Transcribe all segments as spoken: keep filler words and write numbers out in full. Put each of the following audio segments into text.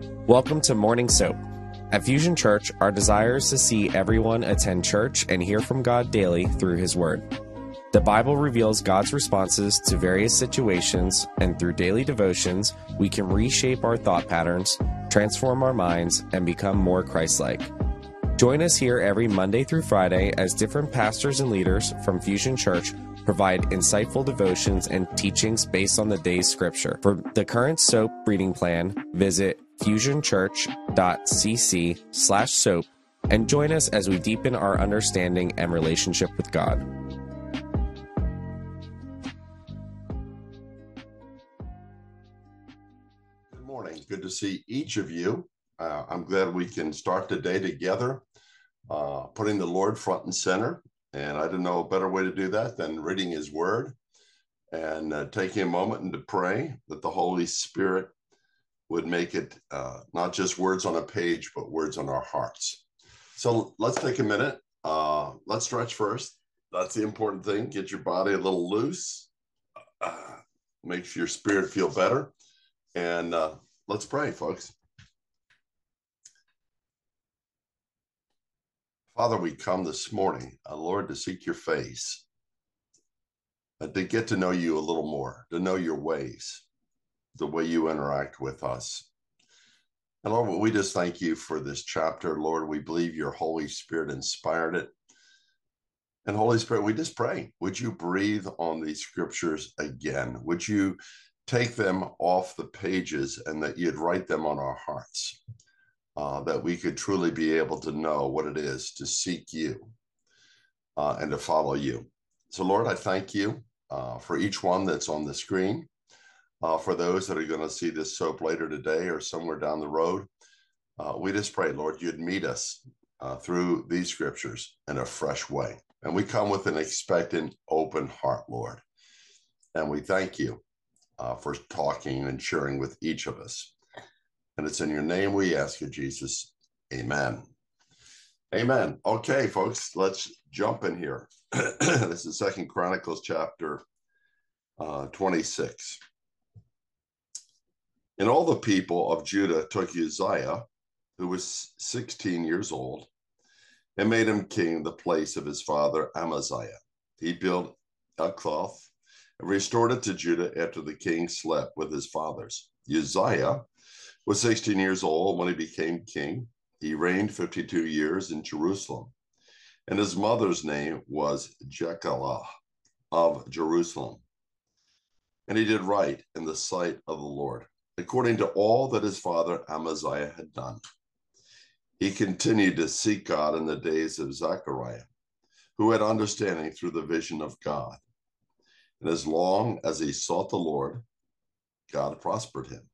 Welcome to Morning Soap. At Fusion Church, our desire is to see everyone attend church and hear from God daily through His Word. The Bible reveals God's responses to various situations, and through daily devotions, we can reshape our thought patterns, transform our minds, and become more Christ-like. Join us here every Monday through Friday as different pastors and leaders from Fusion Church provide insightful devotions and teachings based on the day's scripture. For the current soap reading plan, visit fusionchurch.cc slash soap and join us as we deepen our understanding and relationship with God. Good morning. Good to see each of you. Uh, I'm glad we can start the day together, uh, putting the Lord front and center. And I don't know a better way to do that than reading His Word and uh, taking a moment and to pray that the Holy Spirit would make it uh, not just words on a page, but words on our hearts. So let's take a minute. Uh, let's stretch first. That's the important thing. Get your body a little loose. Uh, makes your spirit feel better. And uh, let's pray, folks. Father, we come this morning, uh, Lord, to seek your face, uh, to get to know you a little more, to know your ways, the way you interact with us. And Lord, we just thank you for this chapter. Lord, we believe your Holy Spirit inspired it. And Holy Spirit, we just pray, would you breathe on these scriptures again? Would you take them off the pages and that you'd write them on our hearts? Uh, that we could truly be able to know what it is to seek you uh, and to follow you. So, Lord, I thank you uh, for each one that's on the screen, uh, for those that are going to see this soap later today or somewhere down the road. Uh, we just pray, Lord, you'd meet us uh, through these scriptures in a fresh way. And we come with an expectant, open heart, Lord. And we thank you uh, for talking and sharing with each of us. And it's in your name we ask you, Jesus. Amen. Amen. Okay, folks, let's jump in here. This is Second Chronicles chapter uh, twenty-six. And all the people of Judah took Uzziah, who was sixteen years old, and made him king in the place of his father Amaziah. He built Elcloth and restored it to Judah after the king slept with his fathers. Uzziah was sixteen years old when he became king. He reigned fifty-two years in Jerusalem, and his mother's name was Jecoliah of Jerusalem. And he did right in the sight of the Lord, according to all that his father Amaziah had done. He continued to seek God in the days of Zechariah, who had understanding through the vision of God. And as long as he sought the Lord, God prospered him.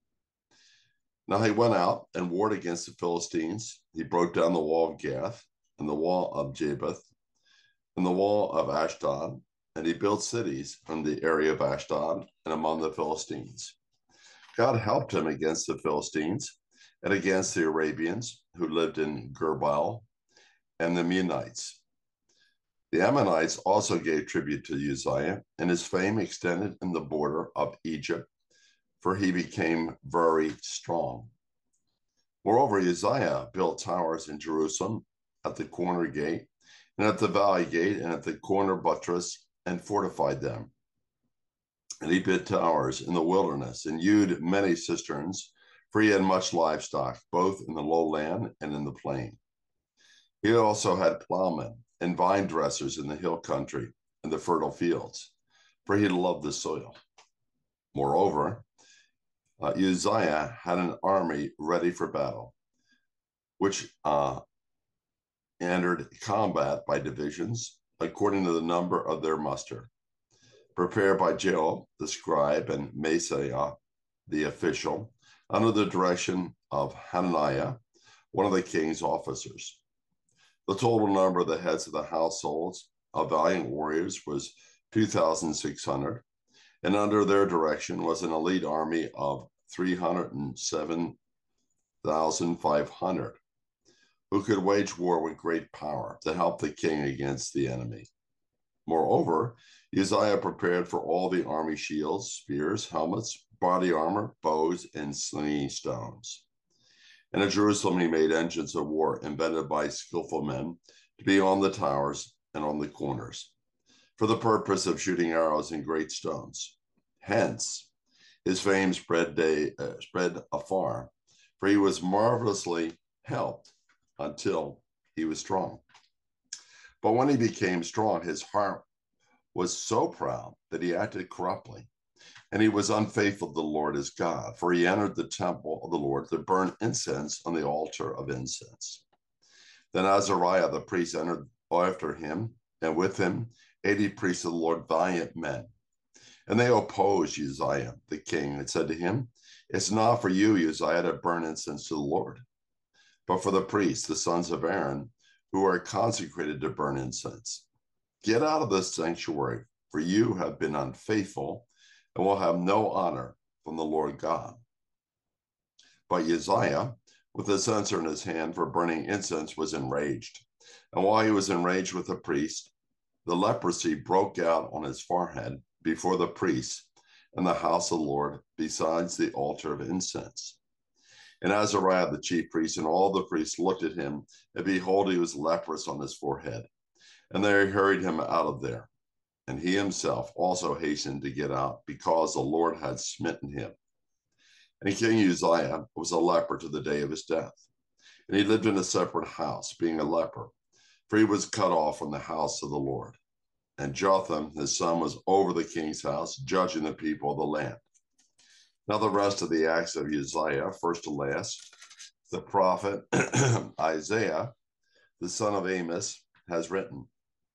Now he went out and warred against the Philistines. He broke down the wall of Gath and the wall of Jabesh and the wall of Ashdod, and he built cities in the area of Ashdod and among the Philistines. God helped him against the Philistines and against the Arabians who lived in Gurbaal and the Meunites. The Ammonites also gave tribute to Uzziah, and his fame extended in the border of Egypt, for he became very strong. Moreover, Uzziah built towers in Jerusalem at the corner gate, and at the valley gate, and at the corner buttress, and fortified them. And he built towers in the wilderness, and hewed many cisterns, for he had much livestock, both in the lowland and in the plain. He also had plowmen and vine dressers in the hill country and the fertile fields, for he loved the soil. Moreover, Uh, Uzziah had an army ready for battle, which uh, entered combat by divisions according to the number of their muster, prepared by Joel the scribe and Maaseiah the official, under the direction of Hananiah, one of the king's officers. The total number of the heads of the households of valiant warriors was two thousand six hundred, and under their direction was an elite army of three hundred seven thousand five hundred, who could wage war with great power to help the king against the enemy. Moreover, Uzziah prepared for all the army shields, spears, helmets, body armor, bows, and slinging stones. And in Jerusalem, he made engines of war invented by skillful men to be on the towers and on the corners for the purpose of shooting arrows and great stones. Hence, his fame spread, day, uh, spread afar, for he was marvelously helped until he was strong. But when he became strong, his heart was so proud that he acted corruptly, and he was unfaithful to the Lord his God, for he entered the temple of the Lord to burn incense on the altar of incense. Then Azariah the priest entered after him, and with him eighty priests of the Lord, valiant men. And they opposed Uzziah the king and said to him, "It's not for you, Uzziah, to burn incense to the Lord, but for the priests, the sons of Aaron, who are consecrated to burn incense. Get out of this sanctuary, for you have been unfaithful and will have no honor from the Lord God." But Uzziah, with a censer in his hand for burning incense, was enraged. And while he was enraged with the priest, the leprosy broke out on his forehead before the priests in the house of the Lord, besides the altar of incense. And Azariah the chief priest and all the priests looked at him, and behold, he was leprous on his forehead. And they hurried him out of there. And he himself also hastened to get out, because the Lord had smitten him. And King Uzziah was a leper to the day of his death. And he lived in a separate house, being a leper, for he was cut off from the house of the Lord. And Jotham, his son, was over the king's house, judging the people of the land. Now the rest of the acts of Uzziah, first to last, the prophet Isaiah, the son of Amos, has written.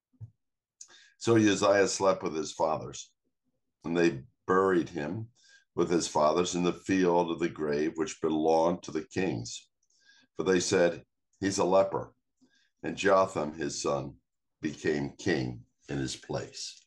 So Uzziah slept with his fathers, and they buried him with his fathers in the field of the grave which belonged to the kings. For they said, "He's a leper." And Jotham, his son, became king in his place.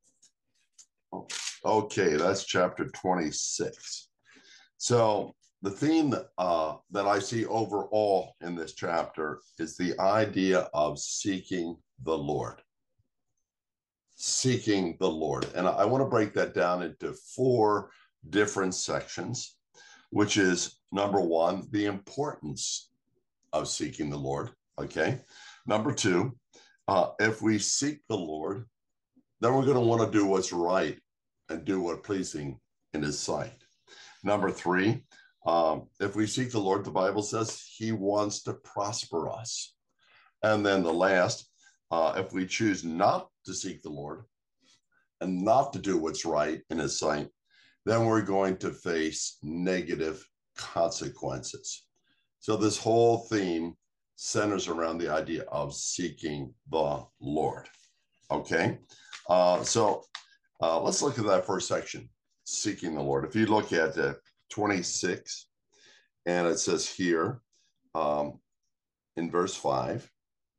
Okay, that's chapter twenty-six. So the theme uh, that I see overall in this chapter is the idea of seeking the Lord. Seeking the Lord. And I want to break that down into four different sections, which is, number one, the importance of seeking the Lord. Okay. Number two, uh, if we seek the Lord, then we're going to want to do what's right and do what's pleasing in his sight. Number three, um, if we seek the Lord, the Bible says he wants to prosper us. And then the last, uh, if we choose not to seek the Lord and not to do what's right in his sight, then we're going to face negative consequences. So this whole theme centers around the idea of seeking the Lord. Okay, uh, so uh, let's look at that first section, seeking the Lord. If you look at uh, twenty-six, and it says here um, in verse five,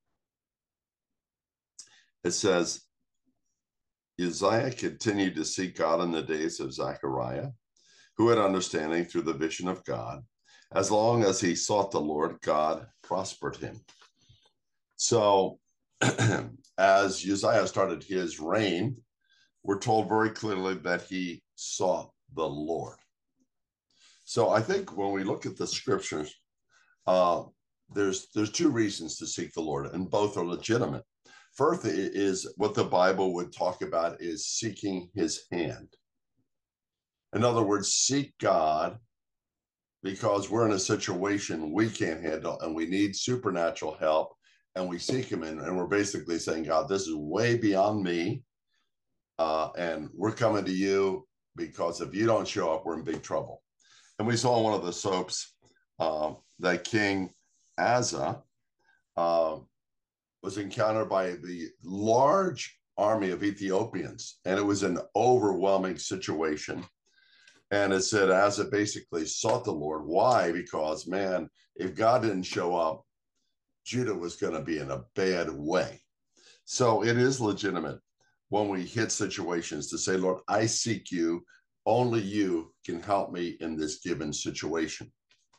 it says, Uzziah continued to seek God in the days of Zechariah, who had understanding through the vision of God. As long as he sought the Lord, God prospered him. So as Uzziah started his reign, we're told very clearly that he sought the Lord. So I think when we look at the scriptures, uh, there's there's two reasons to seek the Lord, and both are legitimate. First is what the Bible would talk about is seeking his hand. In other words, seek God because we're in a situation we can't handle and we need supernatural help, and we seek him, and, and we're basically saying, God, this is way beyond me, uh, and we're coming to you because if you don't show up, we're in big trouble. And we saw in one of the soaps uh, that King Asa uh, was encountered by the large army of Ethiopians, and it was an overwhelming situation. And it said Asa basically sought the Lord. Why? Because, man, if God didn't show up, Judah was going to be in a bad way. So it is legitimate when we hit situations to say, Lord, I seek you. Only you can help me in this given situation.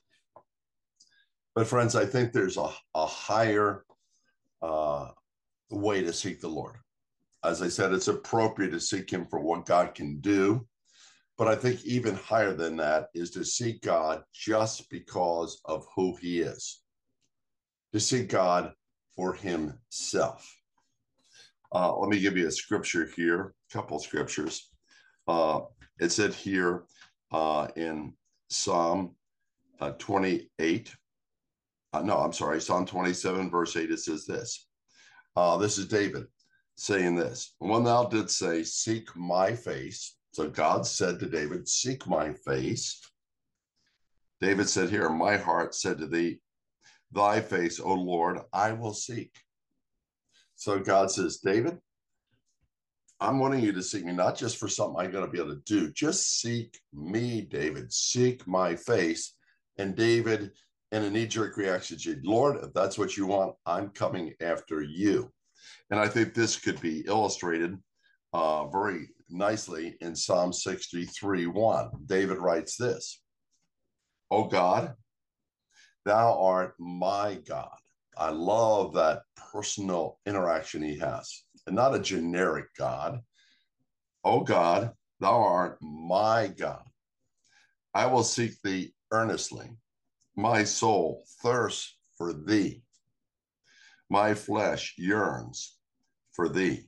But friends, I think there's a, a higher uh, way to seek the Lord. As I said, it's appropriate to seek him for what God can do. But I think even higher than that is to seek God just because of who he is, to seek God for himself. Uh, let me give you a scripture here, a couple of scriptures. Uh, it said here uh, in Psalm uh, twenty-eight, uh, no, I'm sorry, Psalm twenty-seven, verse eight, it says this. Uh, this is David saying this. When thou didst say, seek my face, so God said to David, seek my face. David said here, my heart said to thee, thy face, O Lord, I will seek. So God says, David, I'm wanting you to seek me, not just for something I'm going to be able to do. Just seek me, David. Seek my face. And David, in a knee-jerk reaction, said, Lord, if that's what you want, I'm coming after you. And I think this could be illustrated uh, very nicely in Psalm sixty-three, one. David writes this, O God, thou art my God. I love that personal interaction he has, and not a generic God. O God, thou art my God. I will seek thee earnestly. My soul thirsts for thee. My flesh yearns for thee.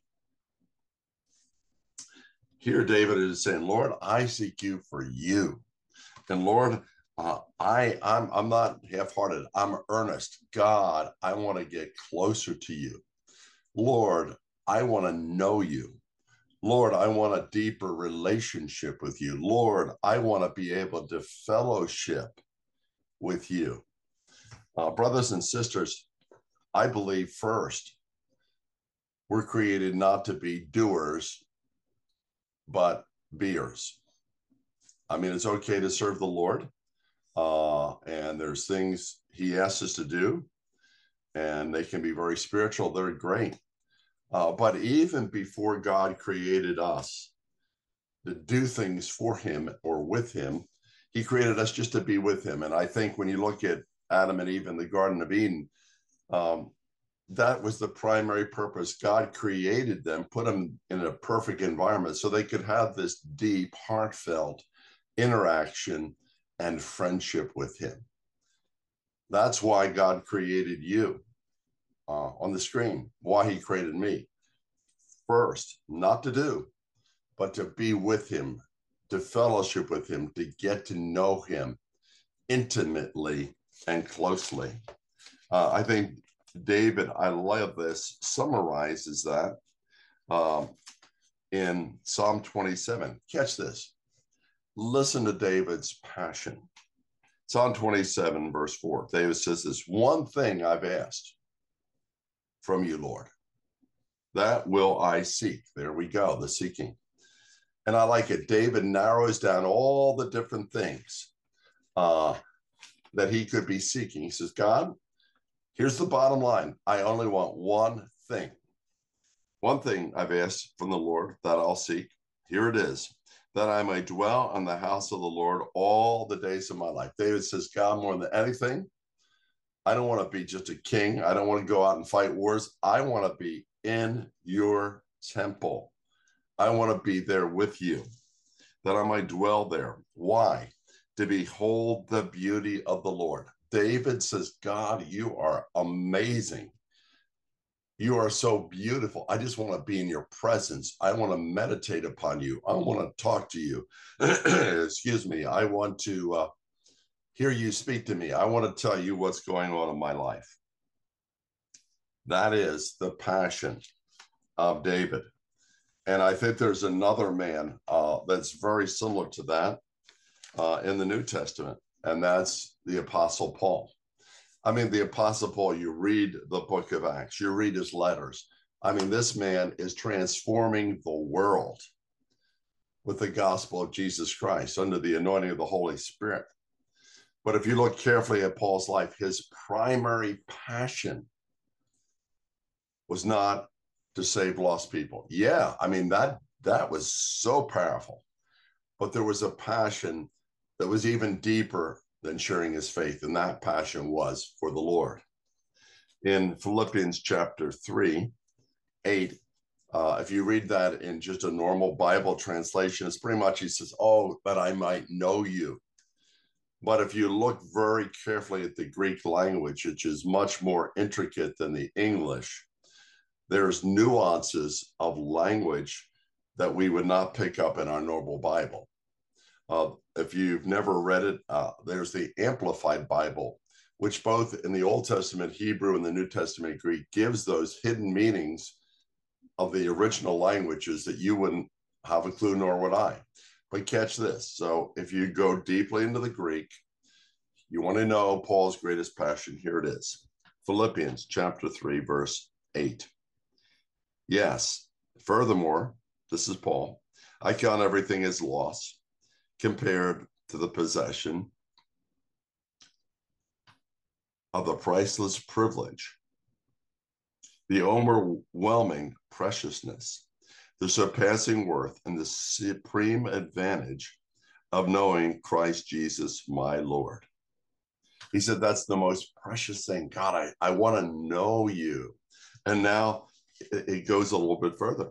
Here David is saying, Lord, I seek you for you. And Lord, uh, I, I'm, I'm not half-hearted. I'm earnest. God, I want to get closer to you. Lord, I want to know you. Lord, I want a deeper relationship with you. Lord, I want to be able to fellowship with you. Uh, brothers and sisters, I believe first, we're created not to be doers, but beers. I mean, it's okay to serve the Lord, uh, and there's things he asks us to do, and they can be very spiritual. They're great. Uh, but even before God created us to do things for him or with him, he created us just to be with him. And I think when you look at Adam and Eve in the Garden of Eden, um, that was the primary purpose. God created them, put them in a perfect environment so they could have this deep, heartfelt interaction and friendship with him. That's why God created you uh, on the screen, why he created me. First, not to do, but to be with him, to fellowship with him, to get to know him intimately and closely. Uh, I think David, I love this, summarizes that um, in Psalm twenty-seven. Catch this. Listen to David's passion. Psalm twenty-seven, verse four. David says this, one thing I've asked from you, Lord, that will I seek. There we go, the seeking. And I like it. David narrows down all the different things uh, that he could be seeking. He says, God, here's the bottom line. I only want one thing. One thing I've asked from the Lord that I'll seek. Here it is, that I may dwell in the house of the Lord all the days of my life. David says, God, more than anything, I don't want to be just a king. I don't want to go out and fight wars. I want to be in your temple. I want to be there with you, that I might dwell there. Why? To behold the beauty of the Lord. David says, God, you are amazing. You are so beautiful. I just want to be in your presence. I want to meditate upon you. I want to talk to you. Excuse me. I want to uh, hear you speak to me. I want to tell you what's going on in my life. That is the passion of David. And I think there's another man uh, that's very similar to that uh, in the New Testament, and that's the Apostle Paul. I mean, the Apostle Paul, you read the book of Acts, you read his letters. I mean, this man is transforming the world with the gospel of Jesus Christ under the anointing of the Holy Spirit. But if you look carefully at Paul's life, his primary passion was not to save lost people. Yeah, I mean, that that was so powerful. But there was a passion that was even deeper than sharing his faith, and that passion was for the Lord. In Philippians chapter three, eight, Uh, if you read that in just a normal Bible translation, it's pretty much, he says, oh, that I might know you. But if you look very carefully at the Greek language, which is much more intricate than the English, there's nuances of language that we would not pick up in our normal Bible. Uh, if you've never read it, uh, there's the Amplified Bible, which both in the Old Testament Hebrew and the New Testament Greek gives those hidden meanings of the original languages that you wouldn't have a clue, nor would I. But catch this. So if you go deeply into the Greek, you want to know Paul's greatest passion, here it is. Philippians chapter three, verse eight. Yes, furthermore, this is Paul, I count everything as loss compared to the possession of the priceless privilege, the overwhelming preciousness, the surpassing worth, and the supreme advantage of knowing Christ Jesus, my Lord. He said, that's the most precious thing. God, I, I want to know you. And now it, it goes a little bit further.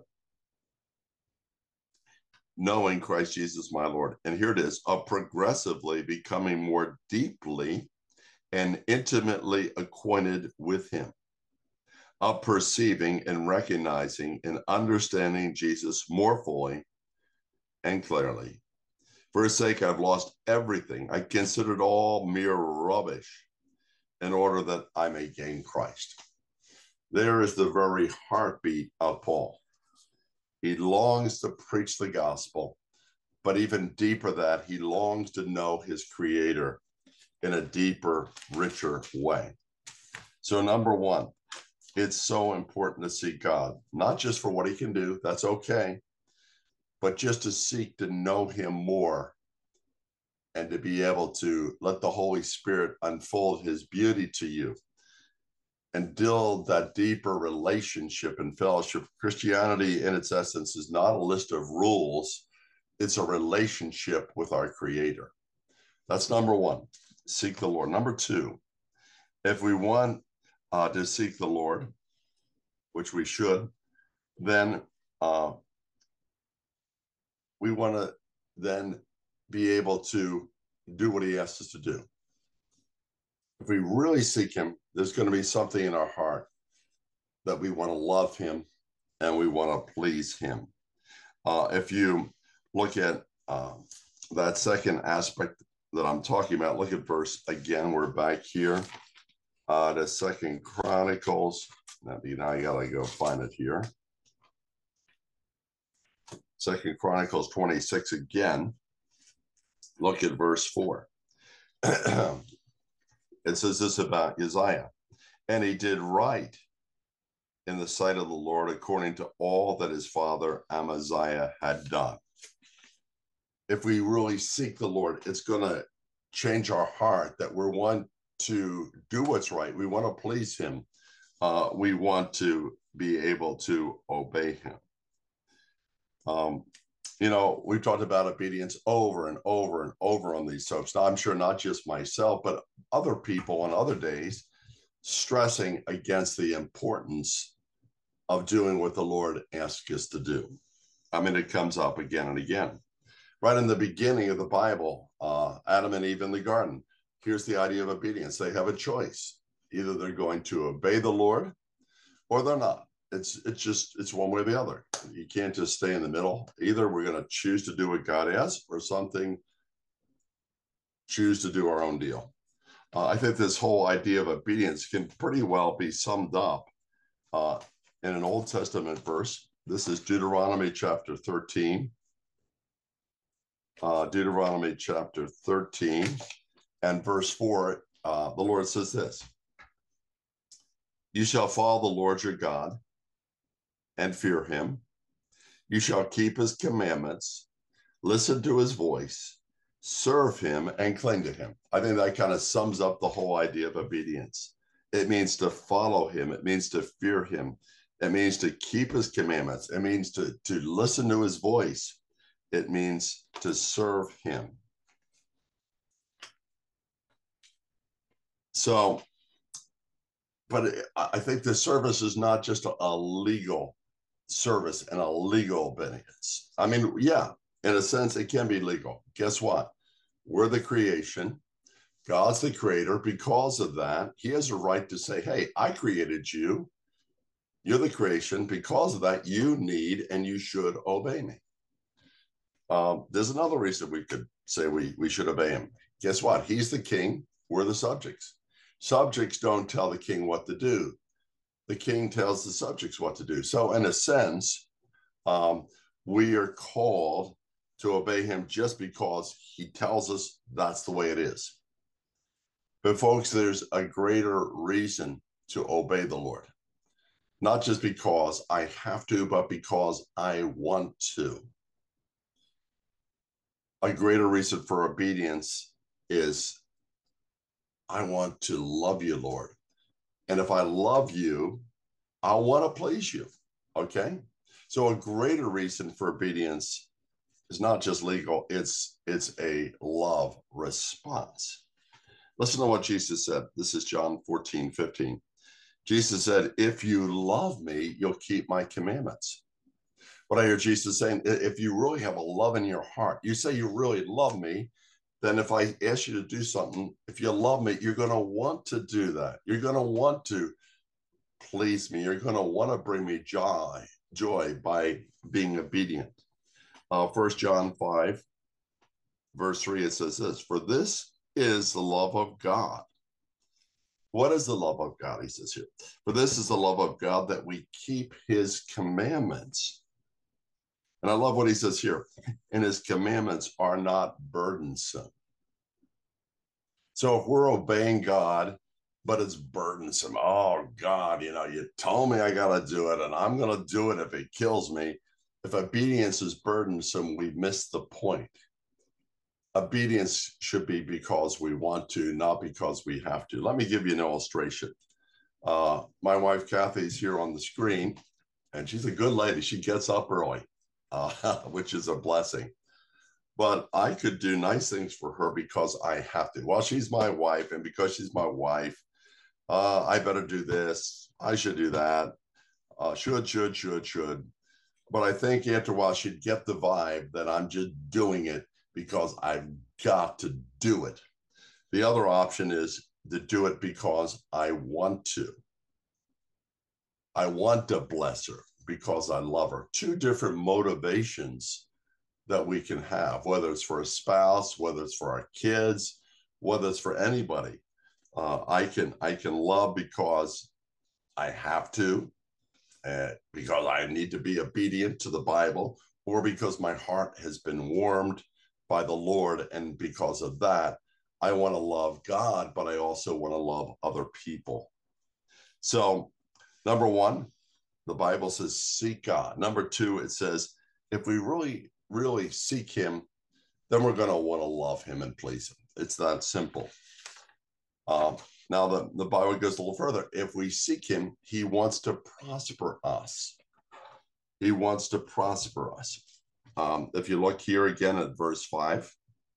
Knowing Christ Jesus, my Lord. And here it is, of progressively becoming more deeply and intimately acquainted with him, of perceiving and recognizing and understanding Jesus more fully and clearly. For his sake, I've lost everything. I consider it all mere rubbish in order that I may gain Christ. There is the very heartbeat of Paul. He longs to preach the gospel, but even deeper that, he longs to know his Creator in a deeper, richer way. So number one, it's so important to seek God, not just for what he can do, that's okay, but just to seek to know him more and to be able to let the Holy Spirit unfold his beauty to you and build that deeper relationship and fellowship. Christianity, in its essence, is not a list of rules. It's a relationship with our Creator. That's number one, seek the Lord. Number two, if we want uh, to seek the Lord, which we should, then uh, we want to then be able to do what he asks us to do. If we really seek him, there's going to be something in our heart that we want to love him and we want to please him. Uh, if you look at uh, that second aspect that I'm talking about, look at verse again. We're back here uh, to Second Chronicles. Now, now I gotta go find it here. Second Chronicles twenty-six again. Look at verse four. It says this about Uzziah. And he did right in the sight of the Lord according to all that his father Amaziah had done. If we really seek the Lord, it's going to change our heart that we want to do what's right. We want to please him. Uh, we want to be able to obey him. Um, you know, we've talked about obedience over and over and over on these soaps. Now, I'm sure not just myself, but other people on other days stressing against the importance of doing what the Lord asks us to do. I mean, it comes up again and again. Right in the beginning of the Bible, uh, Adam and Eve in the garden, here's the idea of obedience. They have a choice. Either they're going to obey the Lord or they're not. It's it's just, it's one way or the other. You can't just stay in the middle. Either we're going to choose to do what God asks or something, choose to do our own deal. Uh, I think this whole idea of obedience can pretty well be summed up uh, in an Old Testament verse. This is Deuteronomy chapter thirteen. Uh, Deuteronomy chapter thirteen and verse four, uh, the Lord says this: you shall follow the Lord your God and fear him. You shall keep his commandments, listen to his voice, serve him, and cling to him. I think that kind of sums up the whole idea of obedience. It means to follow him. It means to fear him. It means to keep his commandments. It means to, to listen to his voice. It means to serve him. So, but I think the service is not just a, a legal service and a legal obedience. I mean, yeah, in a sense, it can be legal. Guess what? We're the creation. God's the creator. Because of that, he has a right to say, hey, I created you. You're the creation. Because of that, you need and you should obey me. Um, there's another reason we could say we, we should obey him. Guess what? He's the king. We're the subjects. Subjects don't tell the king what to do. The king tells the subjects what to do. So in a sense, um, we are called to obey him just because he tells us that's the way it is. But folks, there's a greater reason to obey the Lord. Not just because I have to, but because I want to. A greater reason for obedience is I want to love you, Lord. And if I love you, I want to please you. Okay? So a greater reason for obedience is not just legal, it's it's a love response. Listen to what Jesus said. This is John fourteen, fifteen. Jesus said, if you love me, you'll keep my commandments. What I hear Jesus saying, if you really have a love in your heart, you say you really love me, then if I ask you to do something, if you love me, you're going to want to do that. You're going to want to please me. You're going to want to bring me joy, joy by being obedient. Uh, First John five, verse three, it says this, for this is the love of God. What is the love of God? He says here, for this is the love of God, that we keep his commandments. And I love what he says here, and his commandments are not burdensome. So if we're obeying God, but it's burdensome, oh God, you know, you told me I got to do it, and I'm going to do it if it kills me. If obedience is burdensome, we miss the point. Obedience should be because we want to, not because we have to. Let me give you an illustration. Uh, my wife, Kathy's here on the screen, and she's a good lady. She gets up early, uh, which is a blessing. But I could do nice things for her because I have to. Well, she's my wife, and because she's my wife, uh, I better do this. I should do that. Uh, should, should, should, should. But I think after a while, she'd get the vibe that I'm just doing it because I've got to do it. The other option is to do it because I want to. I want to bless her because I love her. Two different motivations that we can have, whether it's for a spouse, whether it's for our kids, whether it's for anybody. Uh, I can I can love because I have to, uh, because I need to be obedient to the Bible, or because my heart has been warmed by the Lord, and because of that, I want to love God, but I also want to love other people. So, number one, the Bible says seek God. Number two, it says if we really, really seek him, then we're going to want to love him and please him. It's that simple. Um, now, the, the Bible goes a little further. If we seek him, he wants to prosper us. He wants to prosper us. Um, if you look here again at verse five,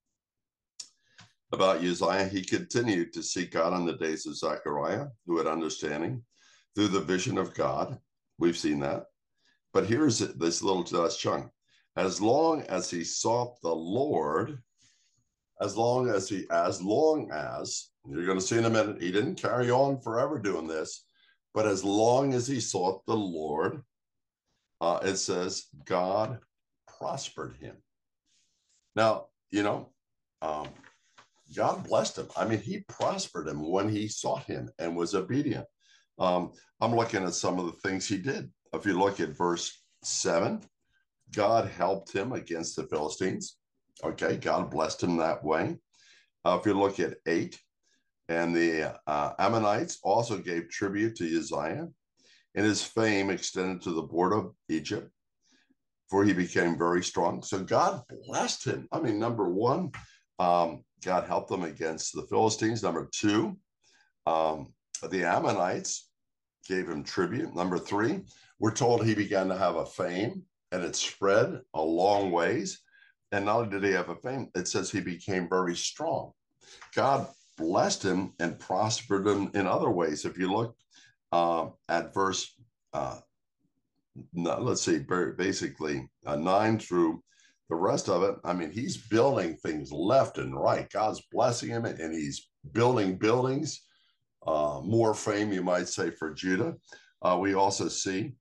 about Uzziah, he continued to seek God in the days of Zechariah, who had understanding through the vision of God. We've seen that. But here's this little chunk. As long as he sought the Lord, as long as he, as long as, you're going to see in a minute, he didn't carry on forever doing this, but as long as he sought the Lord, uh, it says God prospered him. Now, you know, um, God blessed him. I mean, he prospered him when he sought him and was obedient. Um, I'm looking at some of the things he did. If you look at verse seven, God helped him against the Philistines. Okay, God blessed him that way. Uh, if you look at eight, and the uh, Ammonites also gave tribute to Uzziah, and his fame extended to the border of Egypt, for he became very strong. So God blessed him. I mean, number one, um, God helped them against the Philistines. Number two, um, the Ammonites gave him tribute. Number three, we're told he began to have a fame, and it spread a long ways. And not only did he have a fame, it says he became very strong. God blessed him and prospered him in other ways. If you look uh, at verse uh, no, let's see, basically uh, nine through the rest of it. I mean, he's building things left and right. God's blessing him, and he's building buildings. Uh, more fame, you might say, for Judah. Uh, we also see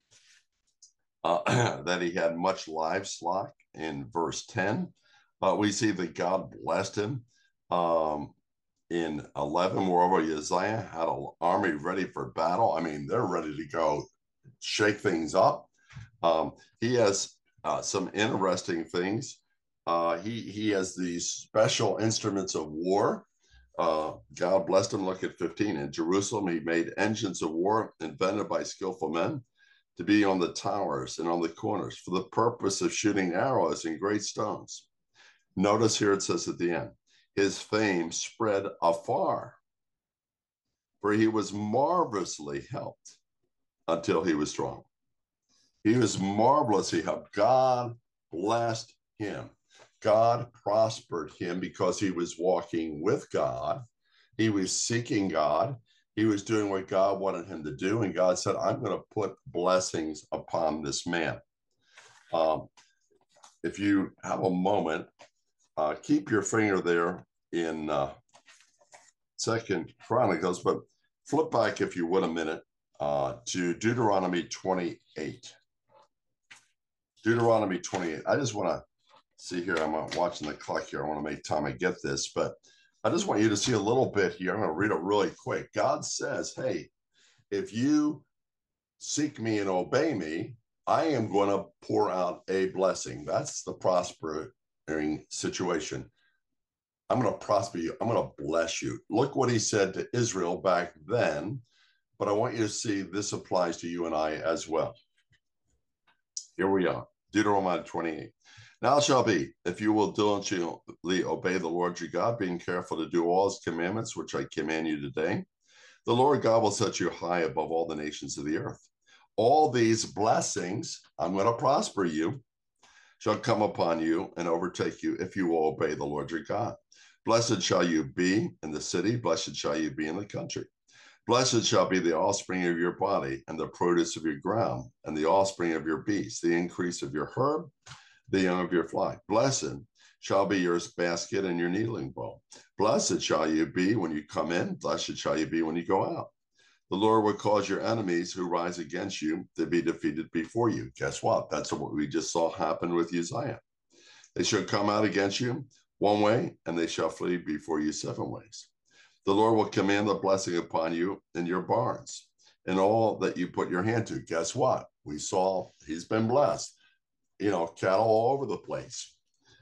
uh, that he had much livestock in verse ten. Uh, we see that God blessed him. Um, in eleven, moreover, Uzziah had an army ready for battle. I mean, they're ready to go shake things up. Um, he has uh, some interesting things. Uh, he, he has these special instruments of war. Uh, God blessed him. Look at fifteen. In Jerusalem, he made engines of war invented by skillful men to be on the towers and on the corners for the purpose of shooting arrows and great stones. Notice here it says at the end, his fame spread afar, for he was marvelously helped until he was strong. He was marvelously helped. God blessed him. God prospered him because he was walking with God. He was seeking God. He was doing what God wanted him to do. And God said, I'm going to put blessings upon this man. Um, if you have a moment, uh, keep your finger there in uh, Second Chronicles, but flip back, if you would, a minute uh, to Deuteronomy twenty-eight. Deuteronomy twenty-eight. I just want to see here. I'm watching the clock here. I want to make time to get this, but I just want you to see a little bit here. I'm going to read it really quick. God says, hey, if you seek me and obey me, I am going to pour out a blessing. That's the prospering situation. I'm going to prosper you. I'm going to bless you. Look what he said to Israel back then, but I want you to see this applies to you and I as well. Here we are, Deuteronomy twenty-eight. Now it shall be, if you will diligently obey the Lord your God, being careful to do all his commandments, which I command you today, the Lord God will set you high above all the nations of the earth. All these blessings, I'm going to prosper you, shall come upon you and overtake you if you will obey the Lord your God. Blessed shall you be in the city, blessed shall you be in the country. Blessed shall be the offspring of your body and the produce of your ground and the offspring of your beasts, the increase of your herb, the young of your flock. Blessed shall be your basket and your kneading bowl. Blessed shall you be when you come in, blessed shall you be when you go out. The Lord will cause your enemies who rise against you to be defeated before you. Guess what? That's what we just saw happen with Uzziah. They shall come out against you one way, and they shall flee before you seven ways. The Lord will command the blessing upon you in your barns and all that you put your hand to. Guess what? We saw he's been blessed. You know, cattle all over the place.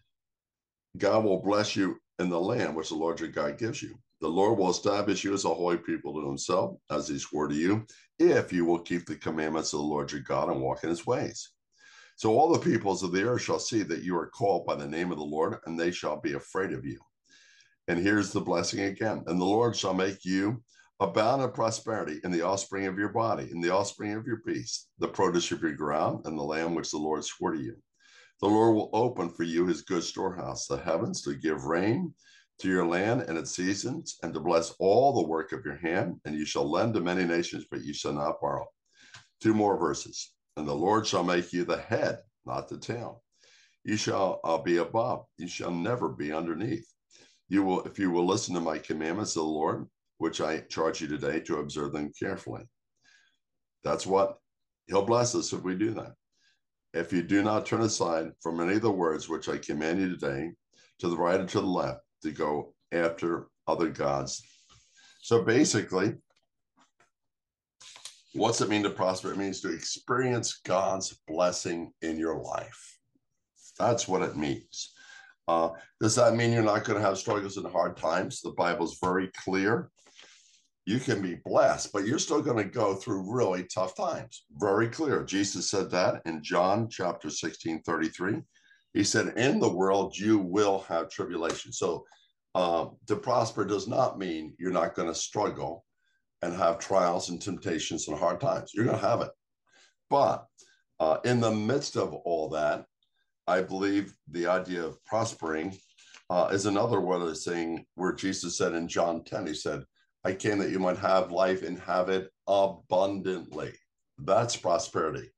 God will bless you in the land which the Lord your God gives you. The Lord will establish you as a holy people to himself, as he swore to you, if you will keep the commandments of the Lord your God and walk in his ways. So all the peoples of the earth shall see that you are called by the name of the Lord, and they shall be afraid of you. And here's the blessing again. And the Lord shall make you abound in prosperity in the offspring of your body, in the offspring of your beasts, the produce of your ground, and the land which the Lord swore to you. The Lord will open for you his good storehouse, the heavens, to give rain to your land and its seasons, and to bless all the work of your hand. And you shall lend to many nations, but you shall not borrow. Two more verses. And the Lord shall make you the head, not the tail. You shall uh, be above. You shall never be underneath. You will, if you will listen to my commandments of the Lord, which I charge you today to observe them carefully. That's what he'll bless us if we do that. If you do not turn aside from any of the words which I command you today, to the right or to the left, to go after other gods. So basically, what's it mean to prosper? It means to experience God's blessing in your life. That's what it means. Uh, does that mean you're not going to have struggles and hard times? The Bible's very clear. You can be blessed, but you're still going to go through really tough times. Very clear. Jesus said that in John chapter sixteen, thirty-three. He said, in the world, you will have tribulation. So uh, to prosper does not mean you're not going to struggle and have trials and temptations and hard times. You're going to have it. But uh, in the midst of all that, I believe the idea of prospering uh, is another way of saying where Jesus said in John ten, he said, I came that you might have life and have it abundantly. That's prosperity.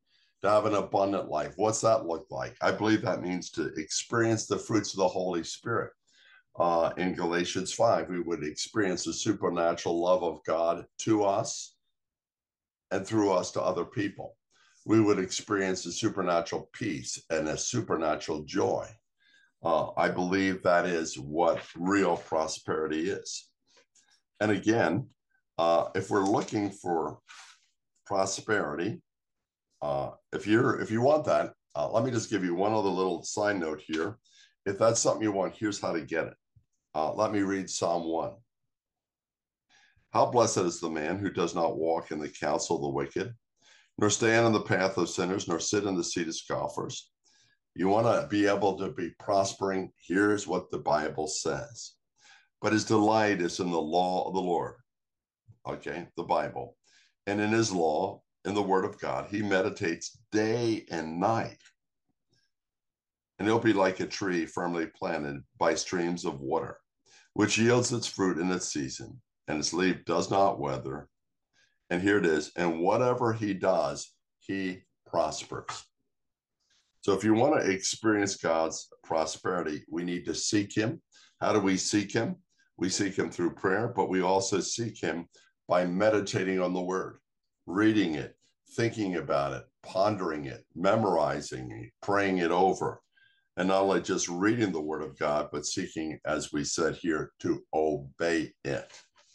to have an abundant life. What's that look like? I believe that means to experience the fruits of the Holy Spirit. Uh, in Galatians five, we would experience the supernatural love of God to us and through us to other people. We would experience a supernatural peace and a supernatural joy. Uh, I believe that is what real prosperity is. And again, uh, if we're looking for prosperity, uh, if you're if you want that, uh, let me just give you one other little side note here. If that's something you want, here's how to get it. Uh, let me read Psalm one. How blessed is the man who does not walk in the counsel of the wicked, nor stand in the path of sinners, nor sit in the seat of scoffers. You want to be able to be prospering? Here's what the Bible says. But his delight is in the law of the Lord. Okay, the Bible. And in his law, in the word of God, he meditates day and night. And he'll be like a tree firmly planted by streams of water, which yields its fruit in its season, and its leaf does not wither. And here it is. And whatever he does, he prospers. So if you want to experience God's prosperity, we need to seek him. How do we seek him? We seek him through prayer, but we also seek him by meditating on the word, reading it, thinking about it, pondering it, memorizing it, praying it over. And not only just reading the word of God, but seeking, as we said here, to obey it.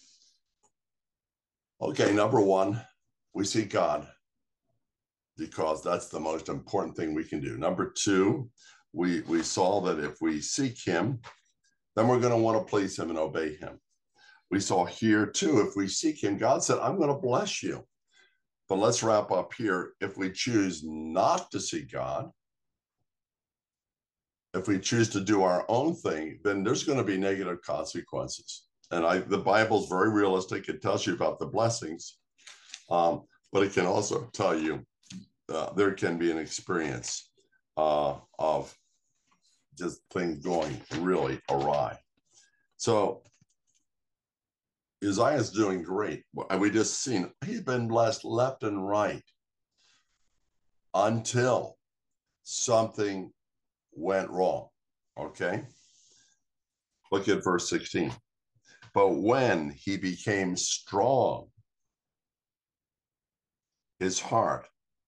Okay, number one, we seek God because that's the most important thing we can do. Number two, we, we saw that if we seek him, then we're going to want to please him and obey him. We saw here too, if we seek him, God said, I'm going to bless you. But let's wrap up here. If we choose not to seek God, if we choose to do our own thing, then there's going to be negative consequences. And I, the Bible's very realistic. It tells you about the blessings, um, but it can also tell you uh, there can be an experience uh, of just things going really awry. So Uzziah's doing great. We just seen he's been blessed left and right until something went wrong. Okay. Look at verse sixteen. But when he became strong, his heart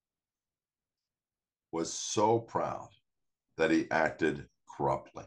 was so proud that he acted corruptly.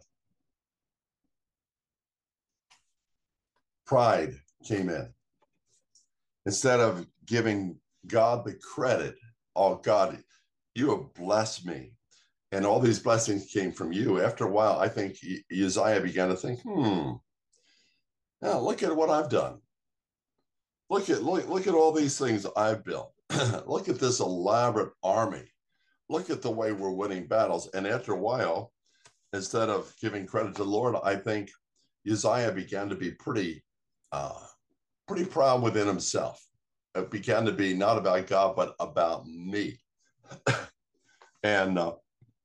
Pride came in. Instead of giving God the credit, oh God, you have blessed me. And all these blessings came from you. After a while, I think Uzziah began to think, hmm, now look at what I've done. Look at, look, look at all these things I've built. Look at this elaborate army. Look at the way we're winning battles. And after a while, instead of giving credit to the Lord, I think Uzziah began to be pretty, uh, pretty proud within himself. It began to be not about God, but about me. and uh,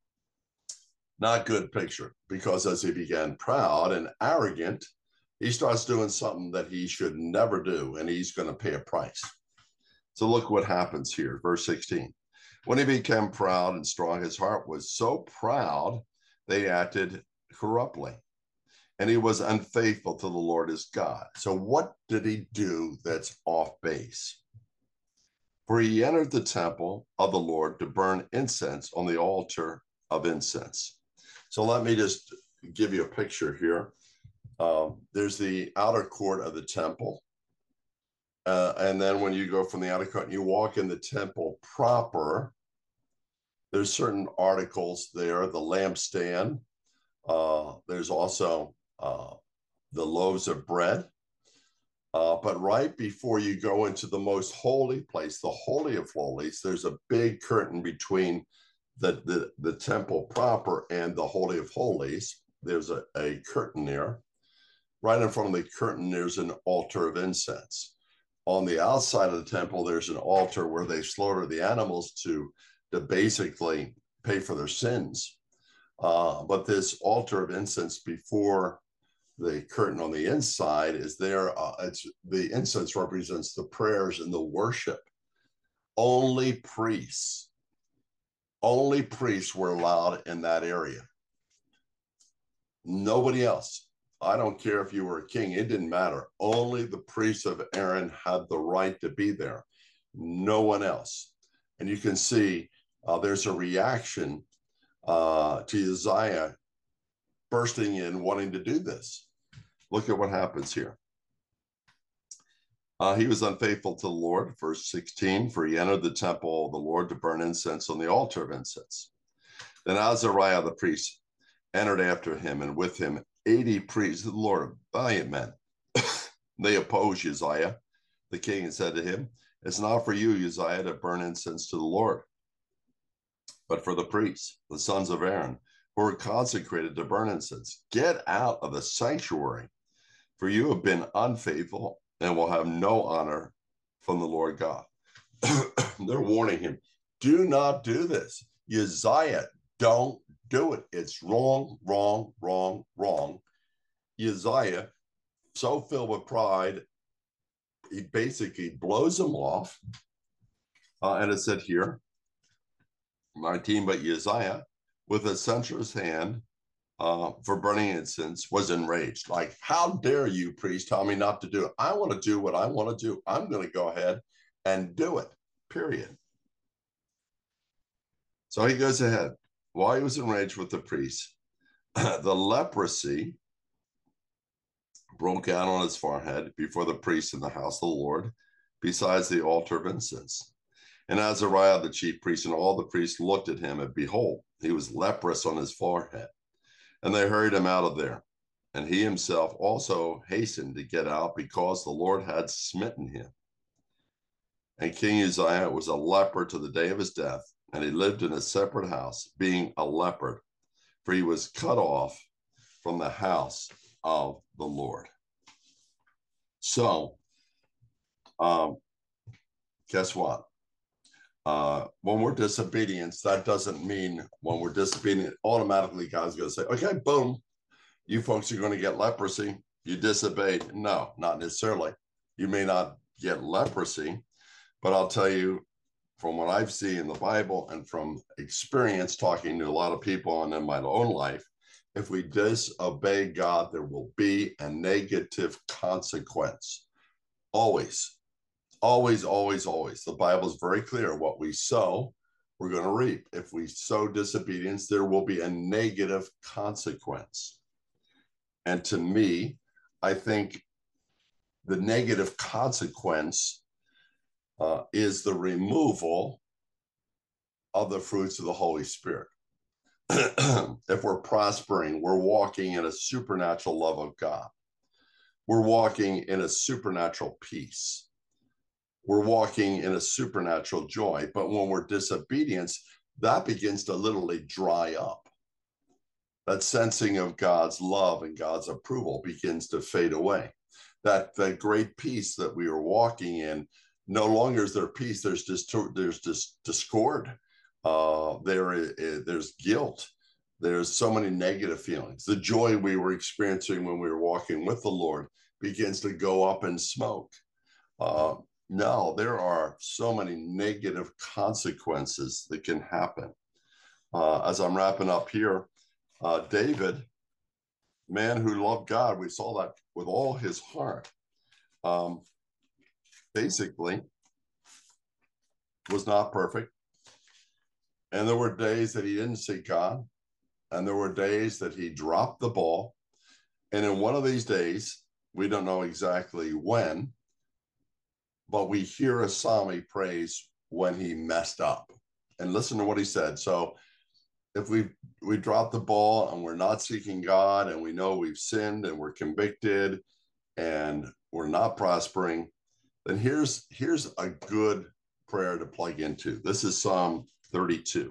not good picture, because as he began proud and arrogant, he starts doing something that he should never do, and he's going to pay a price. So look what happens here, verse sixteen. When he became proud and strong, his heart was so proud, they acted corruptly, and he was unfaithful to the Lord his God. So what did he do that's off base? For he entered the temple of the Lord to burn incense on the altar of incense. So let me just give you a picture here. Um, there's the outer court of the temple. Uh, and then when you go from the outer court and you walk in the temple proper, there's certain articles there, the lampstand. Uh, there's also uh, the loaves of bread. Uh, but right before you go into the most holy place, the Holy of Holies, there's a big curtain between the, the, the temple proper and the Holy of Holies. There's a, a curtain there. Right in front of the curtain, there's an altar of incense. On the outside of the temple, there's an altar where they slaughter the animals to, to basically pay for their sins. Uh, but this altar of incense before the curtain on the inside is there. Uh, it's the incense represents the prayers and the worship. Only priests Only priests were allowed in that area. Nobody else. I don't care if you were a king, it didn't matter. Only the priests of Aaron had the right to be there, no one else. And you can see uh, there's a reaction uh, to Uzziah bursting in, wanting to do this. Look at what happens here. Uh, he was unfaithful to the Lord, verse sixteen, for he entered the temple of the Lord to burn incense on the altar of incense. Then Azariah the priest entered after him, and with him eighty priests of the Lord, valiant men. They opposed Uzziah, the king, and said to him, it's not for you, Uzziah, to burn incense to the Lord, but for the priests, the sons of Aaron, who are consecrated to burn incense. Get out of the sanctuary, for you have been unfaithful and will have no honor from the Lord God. They're warning him, do not do this. Uzziah, don't do it. It's wrong, wrong, wrong, wrong. Uzziah, so filled with pride, he basically blows him off. Uh, and it said here, nineteen, but Uzziah, with a censer's hand uh, for burning incense, was enraged. Like, how dare you, priest, tell me not to do it? I want to do what I want to do. I'm going to go ahead and do it, period. So he goes ahead. While he was enraged with the priest, the leprosy broke out on his forehead before the priest in the house of the Lord, besides the altar of incense. And Azariah, the chief priest, and all the priests looked at him, and behold, he was leprous on his forehead. And they hurried him out of there. And he himself also hastened to get out, because the Lord had smitten him. And King Uzziah was a leper to the day of his death, and he lived in a separate house, being a leper, for he was cut off from the house of the Lord. So, um, guess what? Uh, when we're disobedient, that doesn't mean when we're disobedient, automatically God's going to say, okay, boom, you folks are going to get leprosy. You disobeyed. No, not necessarily. You may not get leprosy, but I'll tell you, from what I've seen in the Bible and from experience talking to a lot of people and in my own life, if we disobey God, there will be a negative consequence. Always, always, always, always. The Bible is very clear. What we sow, we're going to reap. If we sow disobedience, there will be a negative consequence. And to me, I think the negative consequence uh, is the removal of the fruits of the Holy Spirit. If we're prospering, we're walking in a supernatural love of God. We're walking in a supernatural peace. We're walking in a supernatural joy. But when we're disobedient, that begins to literally dry up. That sensing of God's love and God's approval begins to fade away. That, that great peace that we were walking in, no longer is there peace. There's just there's just discord. Uh, there is, there's guilt. There's so many negative feelings. The joy we were experiencing when we were walking with the Lord begins to go up in smoke. Uh, no, there are so many negative consequences that can happen. Uh, as I'm wrapping up here, uh, David, man who loved God, we saw that with all his heart, um, basically was not perfect. And there were days that he didn't see God. And there were days that he dropped the ball. And in one of these days, we don't know exactly when, but we hear a psalm he prays when he messed up. And listen to what he said. So if we we drop the ball and we're not seeking God, and we know we've sinned and we're convicted and we're not prospering, then here's here's a good prayer to plug into. This is Psalm thirty-two.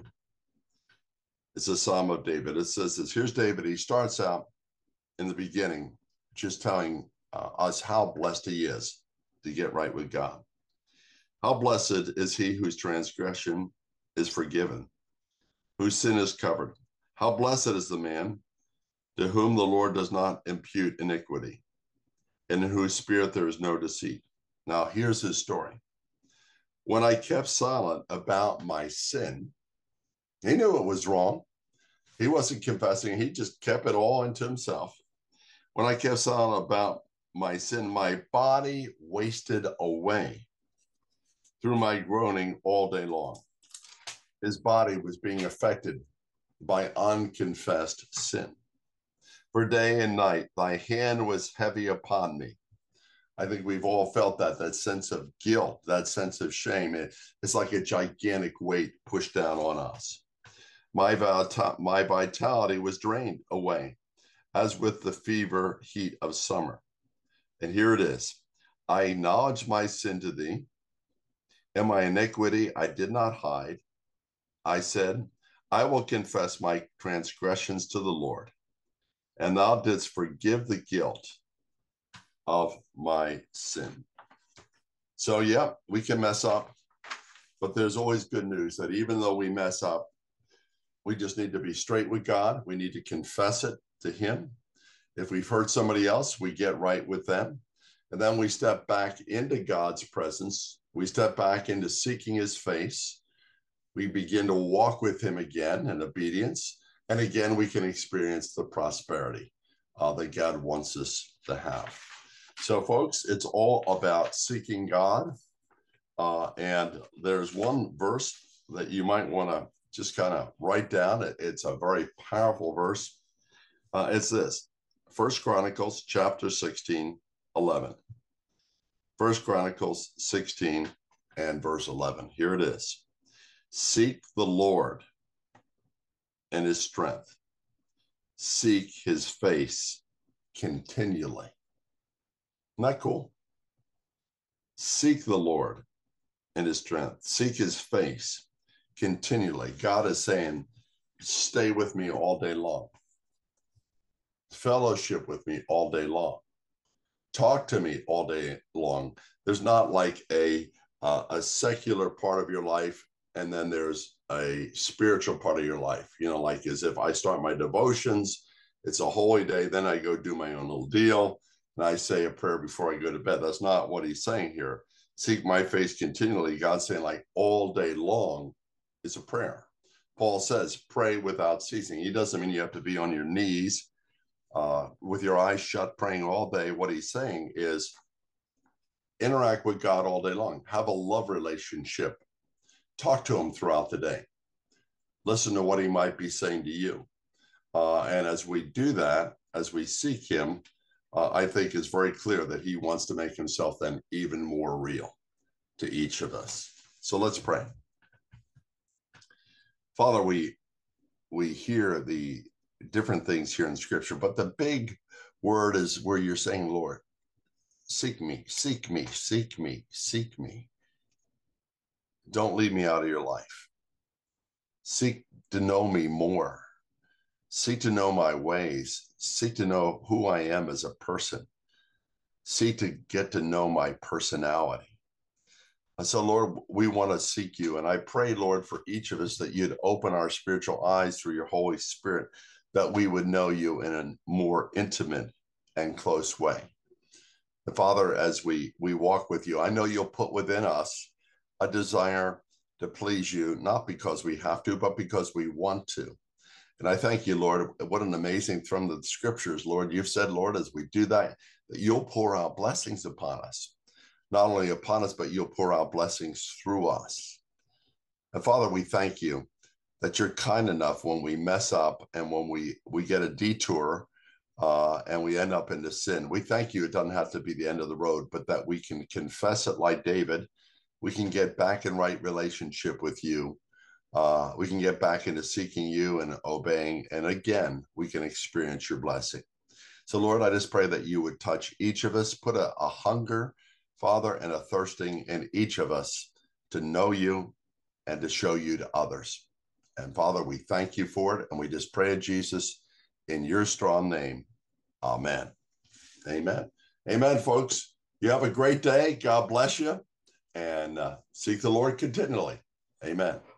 It's a Psalm of David. It says this. Here's David. He starts out in the beginning just telling uh, us how blessed he is to get right with God. How blessed is he whose transgression is forgiven, whose sin is covered. How blessed is the man to whom the Lord does not impute iniquity, and in whose spirit there is no deceit. Now, here's his story. When I kept silent about my sin, He knew it was wrong. He wasn't confessing. He just kept it all into himself. When I kept silent about my sin, my body wasted away through my groaning all day long. His body was being affected by unconfessed sin. For day and night, thy hand was heavy upon me. I think we've all felt that, that sense of guilt, that sense of shame. It, it's like a gigantic weight pushed down on us. My, my vitality was drained away, as with the fever heat of summer. And here it is. I acknowledge my sin to thee, and my iniquity I did not hide. I said, I will confess my transgressions to the Lord, and thou didst forgive the guilt of my sin. So, yeah, we can mess up, but there's always good news that even though we mess up, we just need to be straight with God. We need to confess it to him. If we've hurt somebody else, we get right with them. And then we step back into God's presence. We step back into seeking his face. We begin to walk with him again in obedience. And again, we can experience the prosperity uh, that God wants us to have. So, folks, it's all about seeking God. Uh, and there's one verse that you might want to just kind of write down. It's a very powerful verse. Uh, it's this, First Chronicles chapter sixteen, eleven. First Chronicles sixteen and verse eleven. Here it is. Seek the Lord and his strength. Seek his face continually. Isn't that cool? Seek the Lord and his strength. Seek his face continually. God is saying, stay with me all day long. Fellowship with me all day long. Talk to me all day long. There's not like a, uh, a secular part of your life and then there's a spiritual part of your life. You know, like as if I start my devotions, it's a holy day, then I go do my own little deal. And I say a prayer before I go to bed. That's not what he's saying here. Seek my face continually. God's saying like all day long is a prayer. Paul says, pray without ceasing. He doesn't mean you have to be on your knees uh, with your eyes shut praying all day. What he's saying is interact with God all day long. Have a love relationship. Talk to him throughout the day. Listen to what he might be saying to you. Uh, and as we do that, as we seek him, Uh, I think it's very clear that he wants to make himself then even more real to each of us. So let's pray. Father, we we hear the different things here in Scripture, but the big word is where you're saying, Lord, seek me, seek me, seek me, seek me. Don't leave me out of your life. Seek to know me more. Seek to know my ways. Seek to know who I am as a person. Seek to get to know my personality. And so, Lord, we want to seek you. And I pray, Lord, for each of us that you'd open our spiritual eyes through your Holy Spirit, that we would know you in a more intimate and close way. And Father, as we, we walk with you, I know you'll put within us a desire to please you, not because we have to, but because we want to. And I thank you, Lord. What an amazing from the scriptures, Lord. You've said, Lord, as we do that, that you'll pour out blessings upon us. Not only upon us, but you'll pour out blessings through us. And Father, we thank you that you're kind enough when we mess up and when we, we get a detour uh, and we end up into sin. We thank you. It doesn't have to be the end of the road, but that we can confess it like David. We can get back in right relationship with you. Uh, we can get back into seeking you and obeying. And again, we can experience your blessing. So, Lord, I just pray that you would touch each of us, put a, a hunger, Father, and a thirsting in each of us to know you and to show you to others. And Father, we thank you for it. And we just pray, Jesus, in your strong name. Amen. Amen. Amen, folks. You have a great day. God bless you. And uh, seek the Lord continually. Amen.